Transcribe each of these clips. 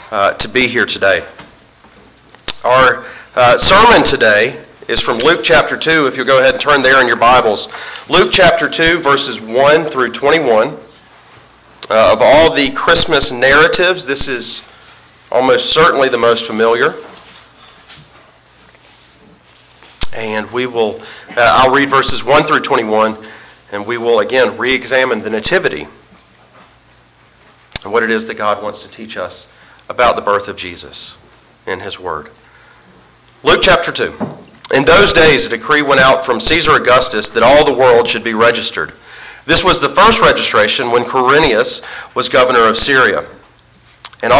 to be here today. Our sermon today is from Luke chapter 2. If you'll go ahead and turn there in your Bibles. Luke chapter 2, verses 1 through 21. Of all the Christmas narratives, this is almost certainly the most familiar. And I'll read verses 1 through 21, and we will again re-examine the Nativity and what it is that God wants to teach us about the birth of Jesus in His Word. Luke chapter 2. In those days a decree went out from Caesar Augustus that all the world should be registered. This was the first registration when Quirinius was governor of Syria. And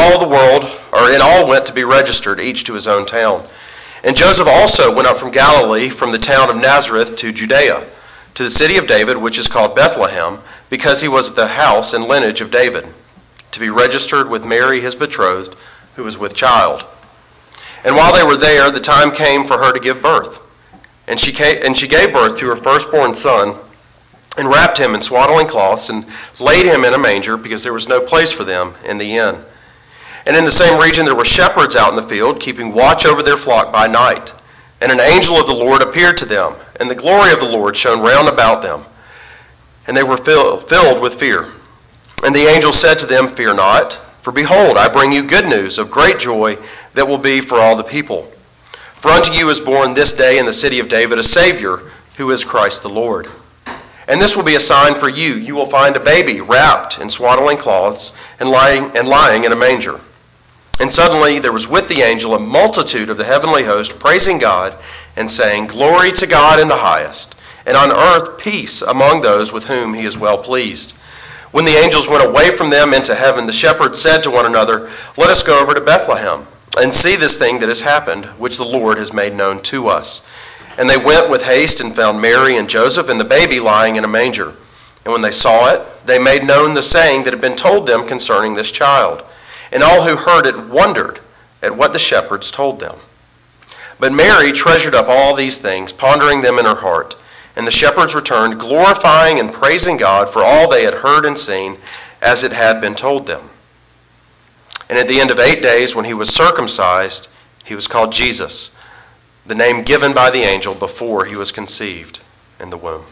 all went to be registered, each to his own town. And Joseph also went up from Galilee, from the town of Nazareth to Judea, to the city of David, which is called Bethlehem, because he was of the house and lineage of David, to be registered with Mary his betrothed, who was with child. And while they were there, the time came for her to give birth. And she gave birth to her firstborn son, and wrapped him in swaddling cloths, and laid him in a manger, because there was no place for them in the inn. And in the same region there were shepherds out in the field, keeping watch over their flock by night. And an angel of the Lord appeared to them, and the glory of the Lord shone round about them. And they were filled with fear. And the angel said to them, "Fear not, for behold, I bring you good news of great joy that will be for all the people. For unto you is born this day in the city of David a Savior, who is Christ the Lord. And this will be a sign for you. You will find a baby wrapped in swaddling cloths and lying in a manger." And suddenly there was with the angel a multitude of the heavenly host, praising God and saying, "Glory to God in the highest, and on earth peace among those with whom he is well pleased." When the angels went away from them into heaven, the shepherds said to one another, "Let us go over to Bethlehem and see this thing that has happened, which the Lord has made known to us." And they went with haste and found Mary and Joseph and the baby lying in a manger. And when they saw it, they made known the saying that had been told them concerning this child. And all who heard it wondered at what the shepherds told them. But Mary treasured up all these things, pondering them in her heart. And the shepherds returned, glorifying and praising God for all they had heard and seen, as it had been told them. And at the end of 8 days, when he was circumcised, he was called Jesus, the name given by the angel before he was conceived in the womb.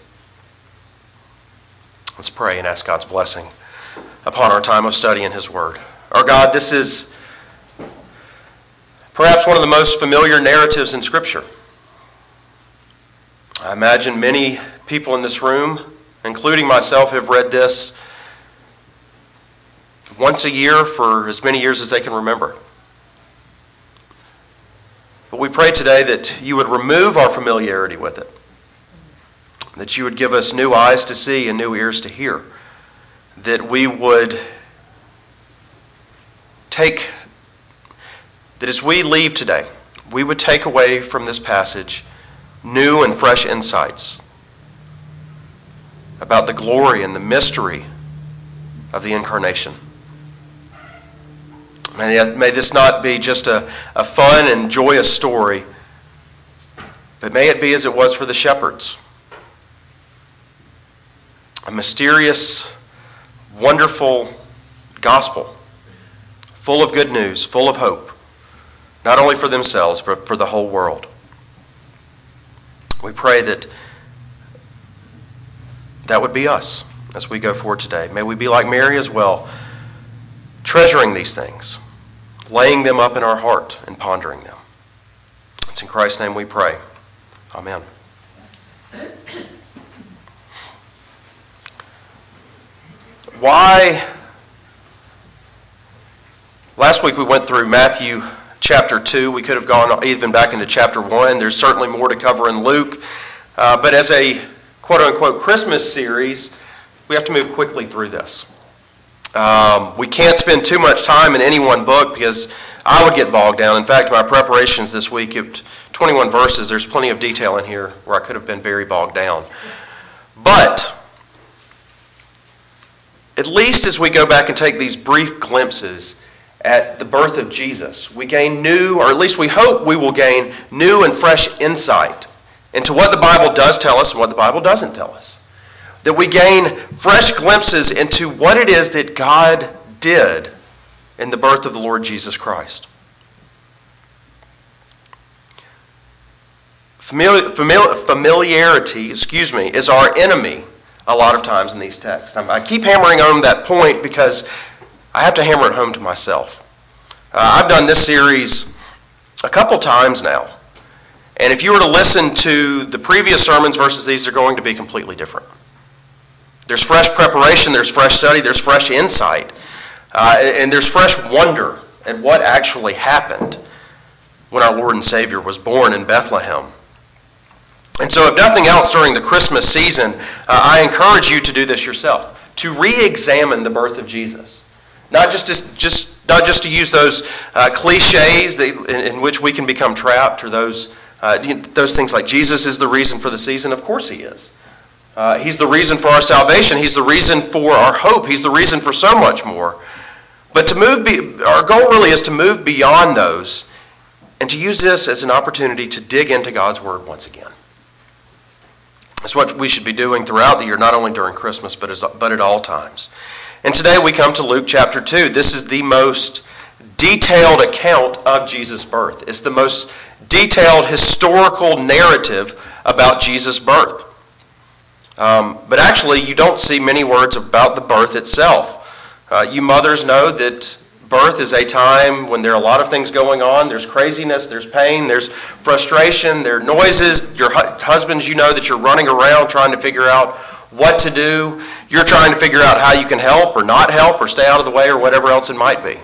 Let's pray and ask God's blessing upon our time of study in His Word. Our God, this is perhaps one of the most familiar narratives in Scripture. I imagine many people in this room, including myself, have read this once a year for as many years as they can remember. But we pray today that you would remove our familiarity with it, that you would give us new eyes to see and new ears to hear, that we would that as we leave today, we would take away from this passage new and fresh insights about the glory and the mystery of the incarnation. May this not be just a fun and joyous story, but may it be as it was for the shepherds. A mysterious, wonderful gospel, full of good news, full of hope, not only for themselves, but for the whole world. We pray that would be us as we go forward today. May we be like Mary as well, treasuring these things, laying them up in our heart and pondering them. It's in Christ's name we pray. Amen. Last week we went through Matthew chapter 2. We could have gone even back into chapter 1. There's certainly more to cover in Luke. But as a quote-unquote Christmas series, we have to move quickly through this. We can't spend too much time in any one book because I would get bogged down. In fact, my preparations this week, 21 verses, there's plenty of detail in here where I could have been very bogged down. But at least as we go back and take these brief glimpses at the birth of Jesus, we gain new, or at least we hope we will gain new and fresh insight into what the Bible does tell us and what the Bible doesn't tell us. That we gain fresh glimpses into what it is that God did in the birth of the Lord Jesus Christ. Familiarity, is our enemy a lot of times in these texts. I keep hammering home that point because I have to hammer it home to myself. I've done this series a couple times now. And if you were to listen to the previous sermons versus these, they're going to be completely different. There's fresh preparation, there's fresh study, there's fresh insight, and there's fresh wonder at what actually happened when our Lord and Savior was born in Bethlehem. And so if nothing else during the Christmas season, I encourage you to do this yourself, to re-examine the birth of Jesus. Not just to use those cliches in which we can become trapped, or those things like Jesus is the reason for the season. Of course he is. He's the reason for our salvation. He's the reason for our hope. He's the reason for so much more. But our goal really is to move beyond those and to use this as an opportunity to dig into God's Word once again. That's what we should be doing throughout the year, not only during Christmas, but at all times. And today we come to Luke chapter 2. This is the most detailed account of Jesus' birth. It's the most detailed historical narrative about Jesus' birth. But actually, you don't see many words about the birth itself. You mothers know that birth is a time when there are a lot of things going on. There's craziness, there's pain, there's frustration, there are noises. Your husbands, you know that you're running around trying to figure out what to do. You're trying to figure out how you can help or not help or stay out of the way or whatever else it might be.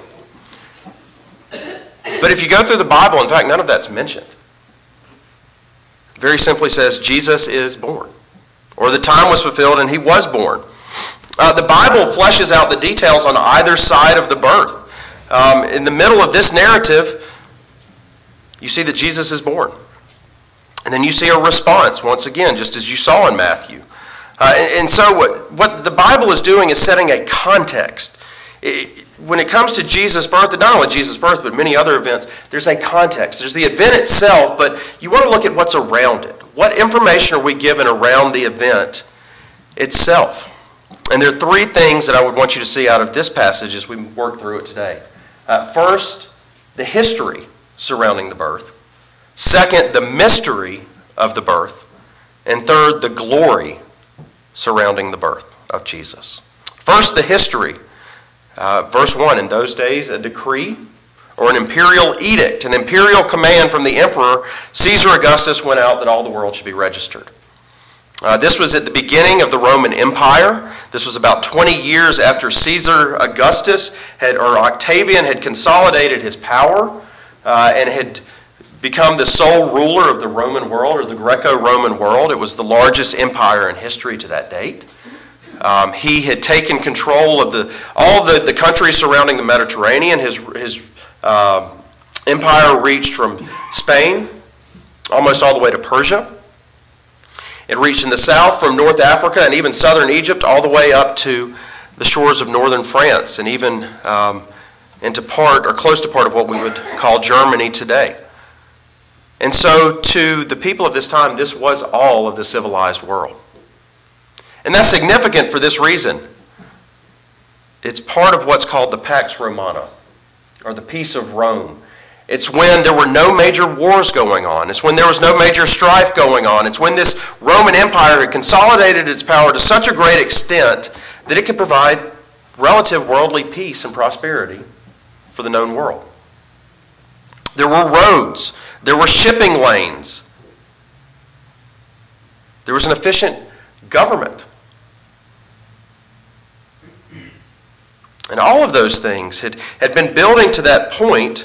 But if you go through the Bible, in fact, none of that's mentioned. It very simply says Jesus is born, or the time was fulfilled and he was born. The Bible fleshes out the details on either side of the birth. In the middle of this narrative, you see that Jesus is born. And then you see a response, once again, just as you saw in Matthew. And so what the Bible is doing is setting a context. When it comes to Jesus' birth, and not only Jesus' birth, but many other events, there's a context. There's the event itself, but you want to look at what's around it. What information are we given around the event itself? And there are three things that I would want you to see out of this passage as we work through it today. First, the history surrounding the birth. Second, the mystery of the birth. And third, the glory surrounding the birth of Jesus. First, the history. Verse 1, in those days, a decree or an imperial edict, an imperial command from the emperor, Caesar Augustus, went out that all the world should be registered. This was at the beginning of the Roman Empire. This was about 20 years after Caesar Augustus or Octavian had consolidated his power and had become the sole ruler of the Roman world, or the Greco-Roman world. It was the largest empire in history to that date. He had taken control of all the countries surrounding the Mediterranean. His empire reached from Spain almost all the way to Persia. It reached in the south from North Africa and even southern Egypt all the way up to the shores of northern France, and even into part or close to part of what we would call Germany today. And so to the people of this time, this was all of the civilized world. And that's significant for this reason. It's part of what's called the Pax Romana, or the Peace of Rome. It's when there were no major wars going on. It's when there was no major strife going on. It's when this Roman Empire had consolidated its power to such a great extent that it could provide relative worldly peace and prosperity for the known world. There were roads. There were shipping lanes. There was an efficient government. And all of those things had been building to that point.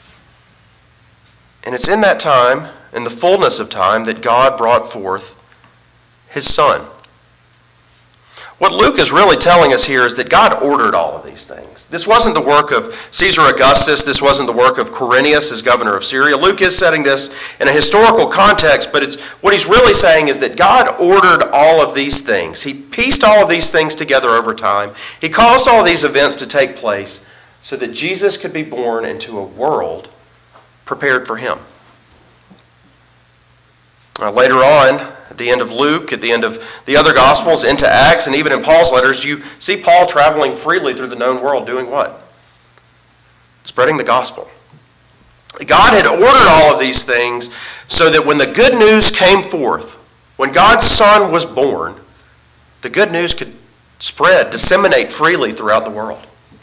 And it's in that time, in the fullness of time, that God brought forth his Son. What Luke is really telling us here is that God ordered all of these things. This wasn't the work of Caesar Augustus. This wasn't the work of Quirinius as governor of Syria. Luke is setting this in a historical context, but what he's really saying is that God ordered all of these things. He pieced all of these things together over time. He caused all these events to take place so that Jesus could be born into a world prepared for him. Later on, at the end of Luke, at the end of the other Gospels, into Acts, and even in Paul's letters, you see Paul traveling freely through the known world doing what? spreading the gospel. God had ordered all of these things so that when the good news came forth, when God's Son was born, the good news could spread, disseminate freely throughout the world.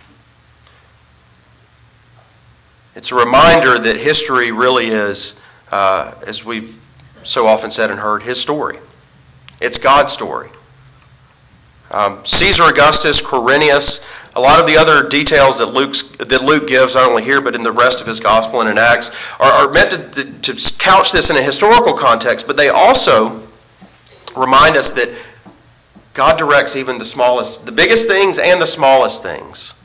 It's a reminder that history really is, as we've so often said and heard, his story. It's God's story. Caesar Augustus, Quirinius, a lot of the other details that Luke gives, not only here but in the rest of his gospel and in Acts, are meant to couch this in a historical context, but they also remind us that God directs even the biggest things and the smallest things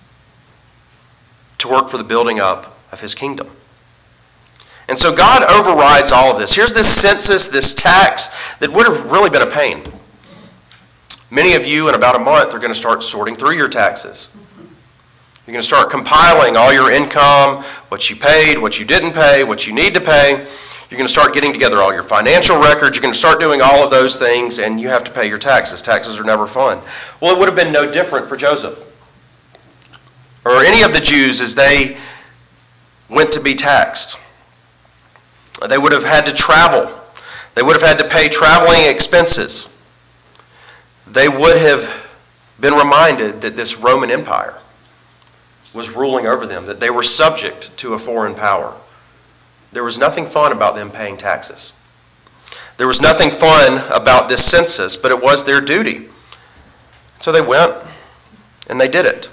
to work for the building up of his kingdom. And so God overrides all of this. Here's this census, this tax that would have really been a pain. Many of you in about a month are going to start sorting through your taxes. You're going to start compiling all your income, what you paid, what you didn't pay, what you need to pay. You're going to start getting together all your financial records. You're going to start doing all of those things, and you have to pay your taxes. Taxes are never fun. Well, it would have been no different for Joseph or any of the Jews as they went to be taxed. They would have had to travel. They would have had to pay traveling expenses. They would have been reminded that this Roman Empire was ruling over them, that they were subject to a foreign power. There was nothing fun about them paying taxes. There was nothing fun about this census, but it was their duty. So they went and they did it.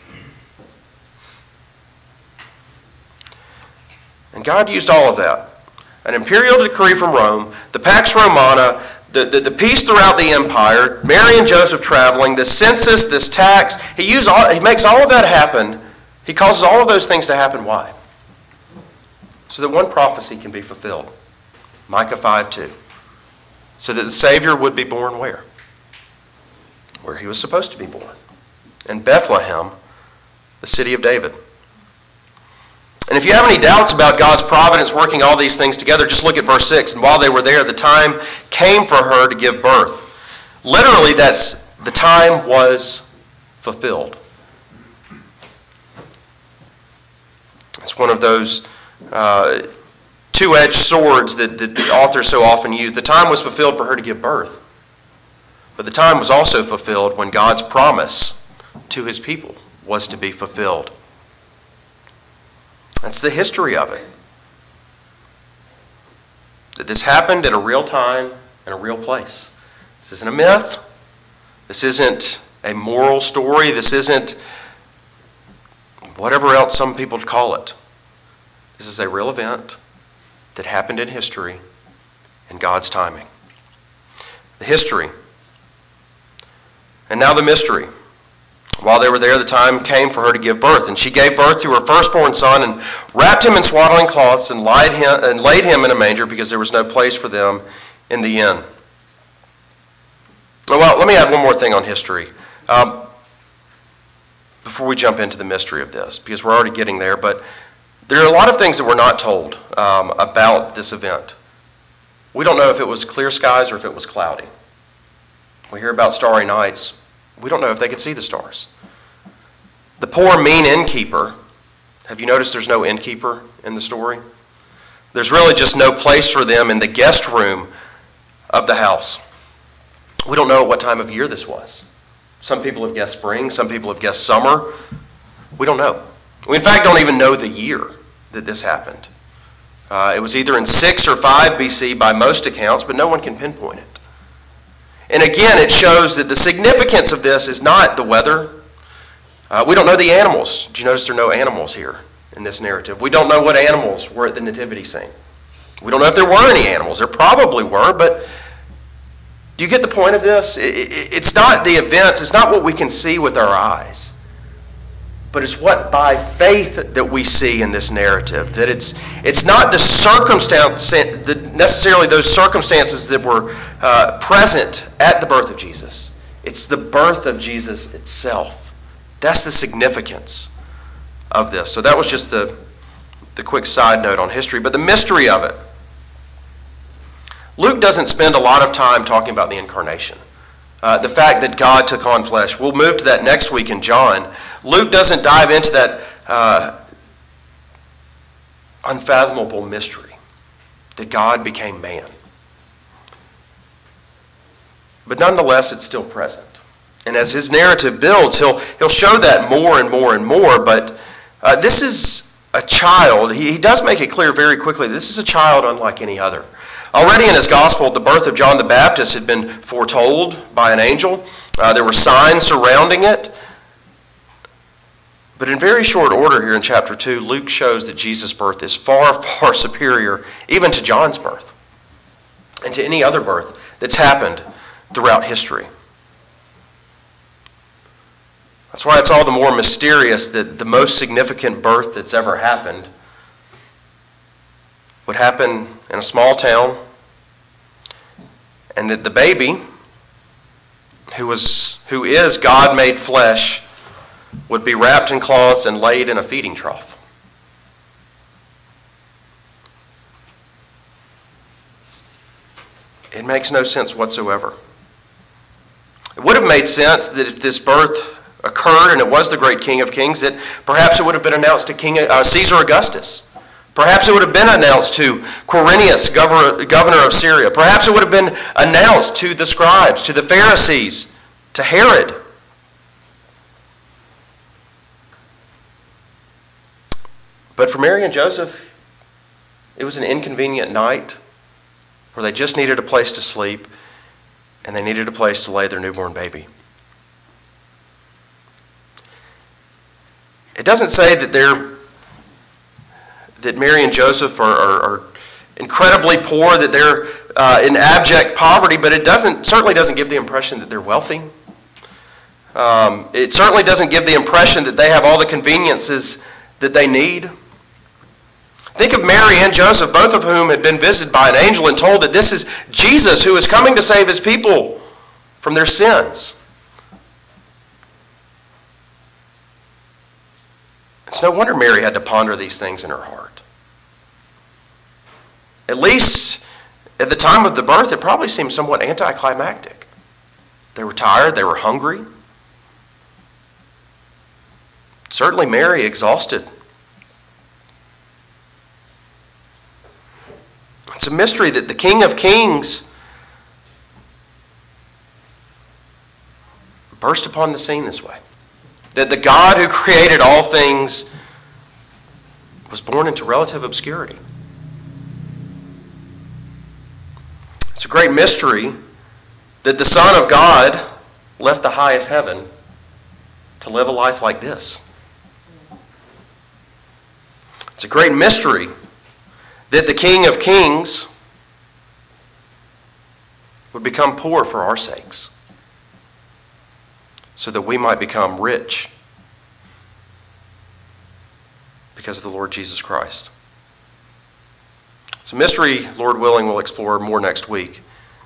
And God used all of that. An imperial decree from Rome, the Pax Romana, the peace throughout the empire, Mary and Joseph traveling, the census, this tax. He makes all of that happen. He causes all of those things to happen. Why? So that one prophecy can be fulfilled. Micah 5:2. So that the Savior would be born where? Where he was supposed to be born. In Bethlehem, the city of David. And if you have any doubts about God's providence working all these things together, just look at verse 6. And while they were there, the time came for her to give birth. Literally, that's the time was fulfilled. It's one of those two-edged swords that the authors so often use. The time was fulfilled for her to give birth. But the time was also fulfilled when God's promise to his people was to be fulfilled. That's the history of it. That this happened at a real time and a real place. This isn't a myth. This isn't a moral story. This isn't whatever else some people call it. This is a real event that happened in history in God's timing. The history. And now the mystery. While they were there, the time came for her to give birth. And she gave birth to her firstborn son and wrapped him in swaddling cloths and laid him in a manger because there was no place for them in the inn. Well, let me add one more thing on history before we jump into the mystery of this, because we're already getting there. But there are a lot of things that we're not told about this event. We don't know if it was clear skies or if it was cloudy. We hear about starry nights. We don't know if they could see the stars. The poor, mean innkeeper, have you noticed there's no innkeeper in the story? There's really just no place for them in the guest room of the house. We don't know what time of year this was. Some people have guessed spring, some people have guessed summer. We don't know. We, in fact, don't even know the year that this happened. It was either in 6 or 5 BC by most accounts, but no one can pinpoint it. And again, it shows that the significance of this is not the weather. We don't know the animals. Did you notice there are no animals here in this narrative? We don't know what animals were at the nativity scene. We don't know if there were any animals. There probably were, but do you get the point of this? It's not the events. It's not what we can see with our eyes. But it's what by faith that we see in this narrative. That it's not the circumstance, necessarily those circumstances that were present at the birth of Jesus. It's the birth of Jesus itself. That's the significance of this. So that was just the quick side note on history. But the mystery of it. Luke doesn't spend a lot of time talking about the incarnation. The fact that God took on flesh. We'll move to that next week in John. Luke doesn't dive into that unfathomable mystery that God became man. But nonetheless, it's still present. And as his narrative builds, he'll show that more and more and more. But this is a child. He does make it clear very quickly, this is a child unlike any other. Already in his gospel, the birth of John the Baptist had been foretold by an angel. There were signs surrounding it. But in very short order here in chapter 2, Luke shows that Jesus' birth is far, far superior even to John's birth and to any other birth that's happened throughout history. That's why it's all the more mysterious that the most significant birth that's ever happened would happen in a small town, and that the baby, who is God made flesh, would be wrapped in cloths and laid in a feeding trough. It makes no sense whatsoever. It would have made sense that if this birth occurred and it was the great King of Kings, that perhaps it would have been announced to Caesar Augustus. Perhaps it would have been announced to Quirinius, governor of Syria. Perhaps it would have been announced to the scribes, to the Pharisees, to Herod. But for Mary and Joseph, it was an inconvenient night where they just needed a place to sleep and they needed a place to lay their newborn baby. It doesn't say that Mary and Joseph are incredibly poor, that they're in abject poverty, but it certainly doesn't give the impression that they're wealthy. It certainly doesn't give the impression that they have all the conveniences that they need. Think of Mary and Joseph, both of whom had been visited by an angel and told that this is Jesus who is coming to save his people from their sins. It's no wonder Mary had to ponder these things in her heart. At least at the time of the birth, it probably seemed somewhat anticlimactic. They were tired, they were hungry. Certainly Mary exhausted. It's a mystery that the King of Kings burst upon the scene this way. That the God who created all things was born into relative obscurity. It's a great mystery that the Son of God left the highest heaven to live a life like this. It's a great mystery that the King of Kings would become poor for our sakes, so that we might become rich because of the Lord Jesus Christ. It's a mystery, Lord willing, we'll explore more next week.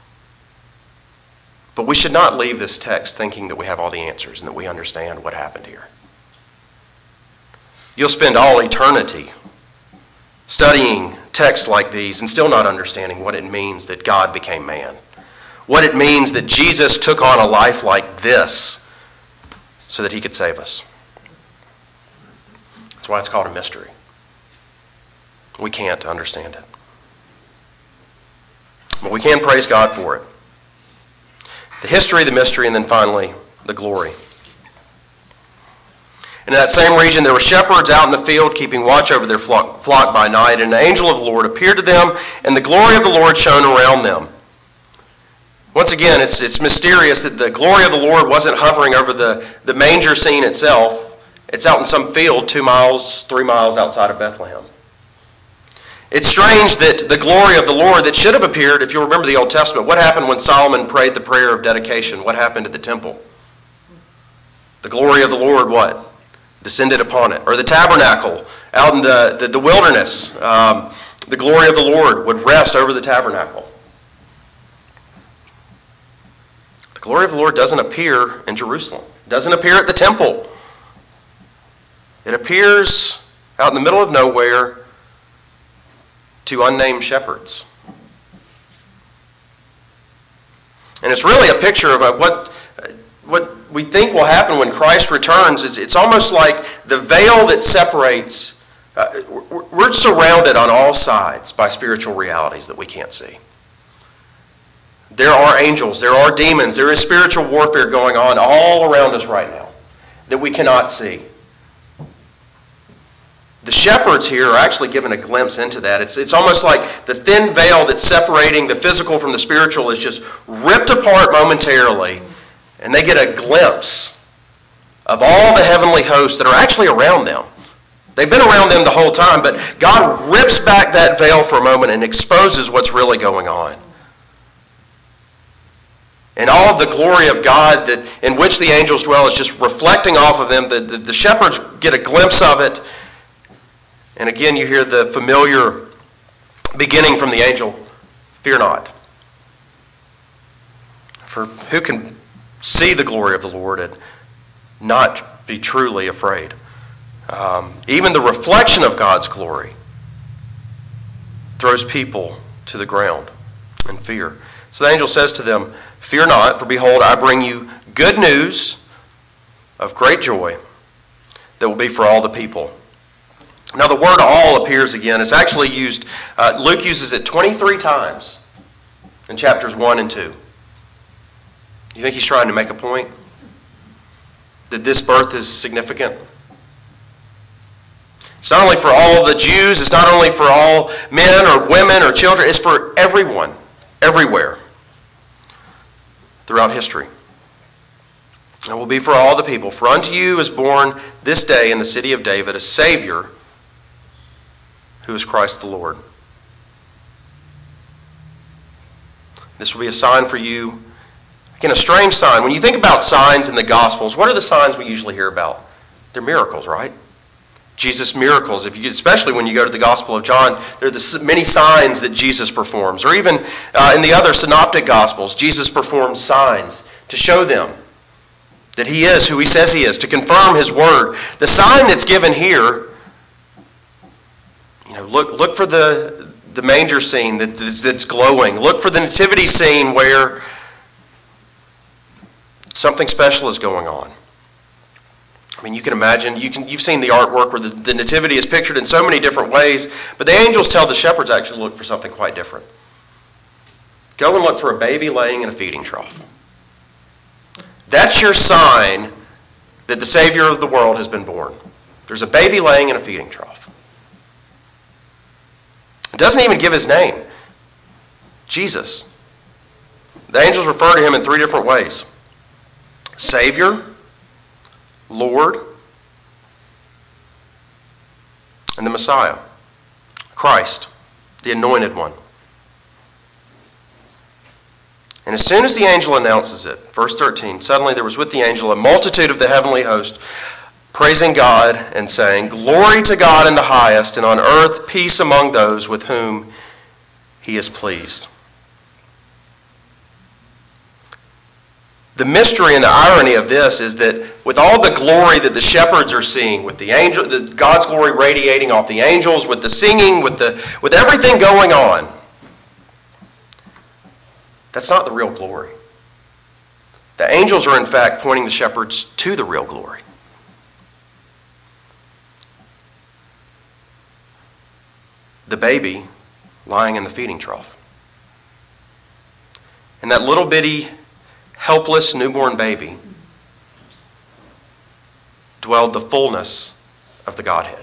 But we should not leave this text thinking that we have all the answers and that we understand what happened here. You'll spend all eternity studying texts like these and still not understanding what it means that God became man. What it means that Jesus took on a life like this so that he could save us. That's why it's called a mystery. We can't understand it. But we can praise God for it. The history, the mystery, and then finally, the glory. In that same region, there were shepherds out in the field keeping watch over their flock by night, and an angel of the Lord appeared to them, and the glory of the Lord shone around them. Once again, it's mysterious that the glory of the Lord wasn't hovering over the manger scene itself. It's out in some field 2 miles, 3 miles outside of Bethlehem. It's strange that the glory of the Lord that should have appeared, if you remember the Old Testament, what happened when Solomon prayed the prayer of dedication? What happened at the temple? The glory of the Lord, what? Descended upon it. Or the tabernacle out in the wilderness. The glory of the Lord would rest over the tabernacle. The glory of the Lord doesn't appear in Jerusalem. It doesn't appear at the temple. It appears out in the middle of nowhere to unnamed shepherds. And it's really a picture of what we think will happen when Christ returns. It's almost like the veil that separates we're surrounded on all sides by spiritual realities that we can't see. There are angels, there are demons, there is spiritual warfare going on all around us right now that we cannot see. The shepherds here are actually given a glimpse into that. It's almost like the thin veil that's separating the physical from the spiritual is just ripped apart momentarily, and they get a glimpse of all the heavenly hosts that are actually around them. They've been around them the whole time, but God rips back that veil for a moment and exposes what's really going on. And all of the glory of God that in which the angels dwell is just reflecting off of them. The shepherds get a glimpse of it. And again, you hear the familiar beginning from the angel, "Fear not." For who can see the glory of the Lord and not be truly afraid? Even the reflection of God's glory throws people to the ground in fear. So the angel says to them, "Fear not, for behold, I bring you good news of great joy that will be for all the people." Now the word "all" appears again. It's actually used, Luke uses it 23 times in chapters 1 and 2. You think he's trying to make a point? That this birth is significant? It's not only for all the Jews, it's not only for all men or women or children, it's for everyone, everywhere, throughout history. It will be for all the people. "For unto you is born this day in the city of David a Savior, who is Christ the Lord. This will be a sign for you." Again, a strange sign. When you think about signs in the Gospels, what are the signs we usually hear about? They're miracles, right? Jesus' miracles. Especially when you go to the Gospel of John, there are the many signs that Jesus performs. Or even in the other synoptic Gospels, Jesus performs signs to show them that he is who he says he is, to confirm his word. The sign that's given here, look for the manger scene that's glowing. Look for the nativity scene where something special is going on. I mean, you can imagine, you've seen the artwork where the nativity is pictured in so many different ways, but the angels tell the shepherds actually to look for something quite different. Go and look for a baby laying in a feeding trough. That's your sign that the Savior of the world has been born. There's a baby laying in a feeding trough. It doesn't even give his name. Jesus. The angels refer to him in 3 different ways. Savior, Lord, and the Messiah. Christ, the Anointed One. And as soon as the angel announces it, verse 13, "Suddenly there was with the angel a multitude of the heavenly host, praising God and saying, Glory to God in the highest, and on earth peace among those with whom he is pleased." The mystery and the irony of this is that with all the glory that the shepherds are seeing, with the angel, God's glory radiating off the angels, with the singing, with everything going on, that's not the real glory. The angels are in fact pointing the shepherds to the real glory. The baby lying in the feeding trough. And that little bitty, helpless newborn baby dwelled the fullness of the Godhead.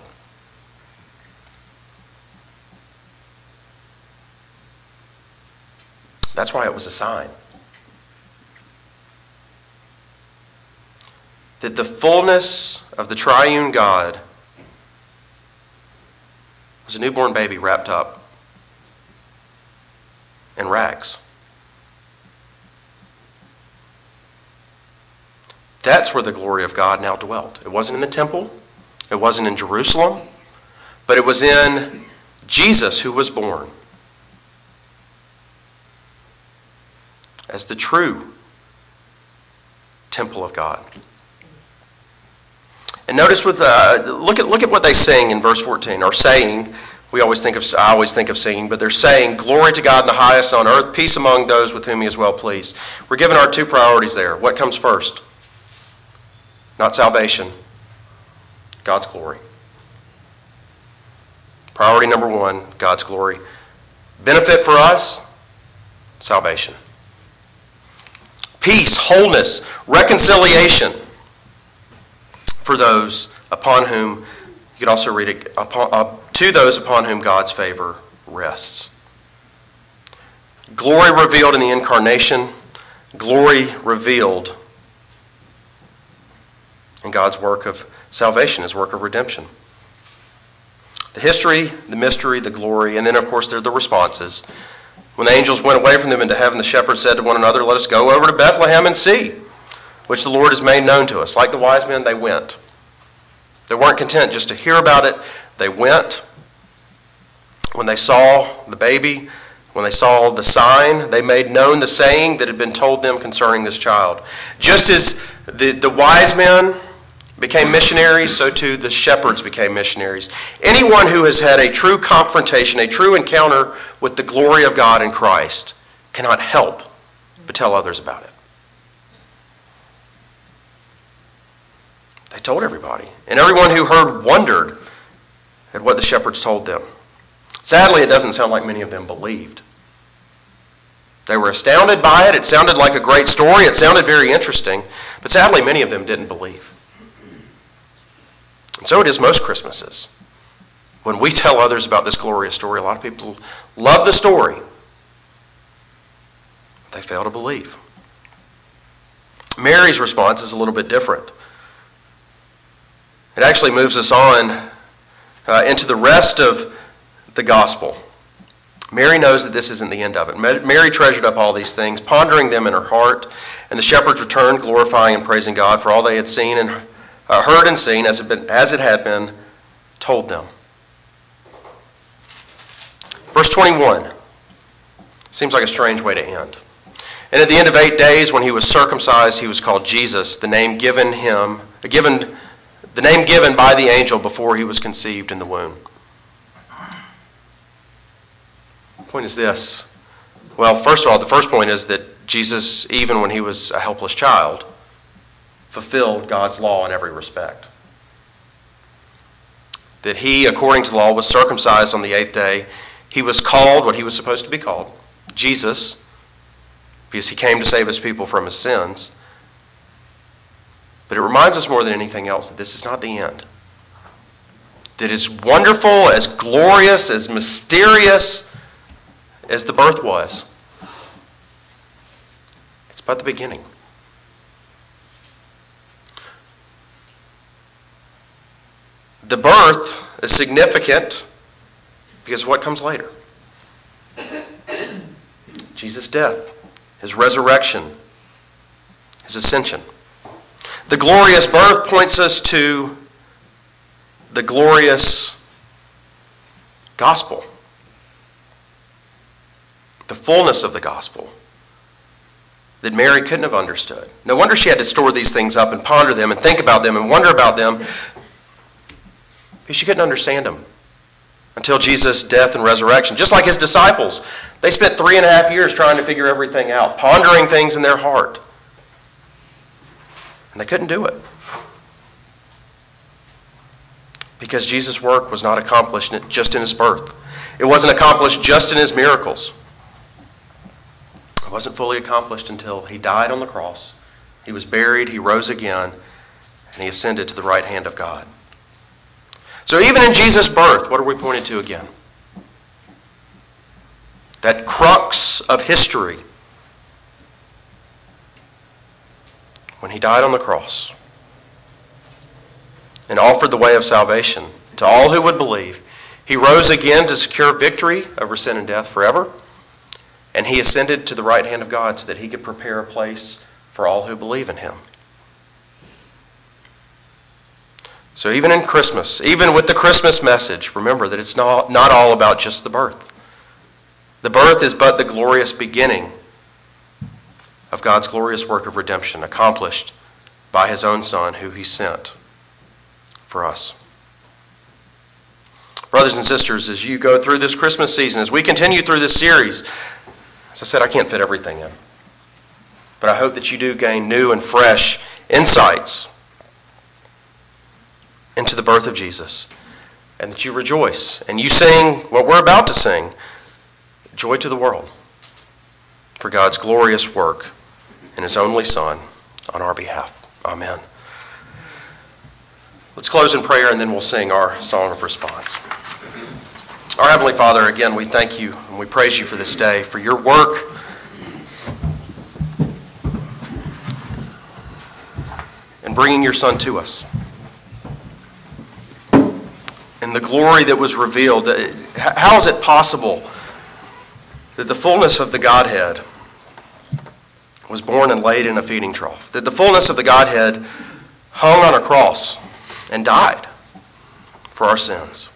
That's why it was a sign. That the fullness of the triune God was a newborn baby wrapped up in rags. That's where the glory of God now dwelt. It wasn't in the temple. It wasn't in Jerusalem. But it was in Jesus who was born as the true temple of God. And notice look at what they sing in verse 14, or saying. I always think of singing, but they're saying, "Glory to God in the highest, on earth peace among those with whom he is well pleased." We're given our 2 priorities there. What comes first? Not salvation, God's glory. Priority number one, God's glory. Benefit for us, salvation. Peace, wholeness, reconciliation for those upon whom, you could also read it, to those upon whom God's favor rests. Glory revealed in the incarnation, glory revealed in God's work of salvation, his work of redemption. The history, the mystery, the glory, and then of course there are the responses. When the angels went away from them into heaven, the shepherds said to one another, "Let us go over to Bethlehem and see, which the Lord has made known to us." Like the wise men, they went. They weren't content just to hear about it. They went. When they saw the baby, when they saw the sign, they made known the saying that had been told them concerning this child. Just as the wise men became missionaries, so too the shepherds became missionaries. Anyone who has had a true confrontation, a true encounter with the glory of God in Christ, cannot help but tell others about it. They told everybody. And everyone who heard wondered at what the shepherds told them. Sadly, it doesn't sound like many of them believed. They were astounded by it. It sounded like a great story. It sounded very interesting. But sadly, many of them didn't believe. And so it is most Christmases. When we tell others about this glorious story, a lot of people love the story. But they fail to believe. Mary's response is a little bit different. It actually moves us on into the rest of the gospel. Mary knows that this isn't the end of it. Mary treasured up all these things, pondering them in her heart, and the shepherds returned, glorifying and praising God for all they had seen and heard and seen as it had been told them. Verse 21 seems like a strange way to end. And at the end of 8 days, when he was circumcised, he was called Jesus, the name given by the angel before he was conceived in the womb. The point is this. Well, first of all, the first point is that Jesus, even when he was a helpless child, fulfilled God's law in every respect. That he, according to law, was circumcised on the 8th day. He was called what he was supposed to be called, Jesus, because he came to save his people from his sins. But it reminds us more than anything else that this is not the end. That as wonderful, as glorious, as mysterious as the birth was, it's but the beginning. The birth is significant because of what comes later. Jesus' death, his resurrection, his ascension. The glorious birth points us to the glorious gospel. The fullness of the gospel that Mary couldn't have understood. No wonder she had to store these things up and ponder them and think about them and wonder about them, because she couldn't understand them until Jesus' death and resurrection. Just like his disciples, they spent 3.5 years trying to figure everything out, pondering things in their heart. And they couldn't do it. Because Jesus' work was not accomplished just in his birth. It wasn't accomplished just in his miracles. It wasn't fully accomplished until he died on the cross. He was buried, he rose again, and he ascended to the right hand of God. So even in Jesus' birth, what are we pointed to again? That crux of history. When he died on the cross and offered the way of salvation to all who would believe, he rose again to secure victory over sin and death forever, and he ascended to the right hand of God so that he could prepare a place for all who believe in him. So even in Christmas, even with the Christmas message, remember that it's not all about just the birth. The birth is but the glorious beginning of God's glorious work of redemption accomplished by his own Son, who he sent for us. Brothers and sisters, as you go through this Christmas season, as we continue through this series, as I said, I can't fit everything in. But I hope that you do gain new and fresh insights into the birth of Jesus. and that you rejoice, and you sing what we're about to sing, joy to the world, for God's glorious work in his only Son on our behalf. Amen. Let's close in prayer, and then we'll sing our song of response. Our Heavenly Father, again, we thank you and we praise you for this day, for your work in bringing your Son to us, and the glory that was revealed. How is it possible that the fullness of the Godhead was born and laid in a feeding trough, that the fullness of the Godhead hung on a cross and died for our sins?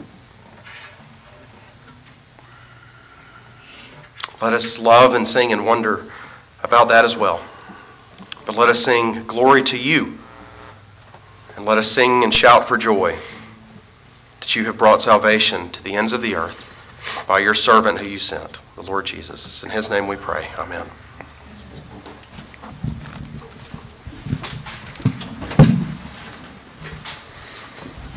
Let us love and sing and wonder about that as well. But let us sing glory to you, and let us sing and shout for joy that you have brought salvation to the ends of the earth by your servant who you sent, the Lord Jesus. It's in his name we pray. Amen.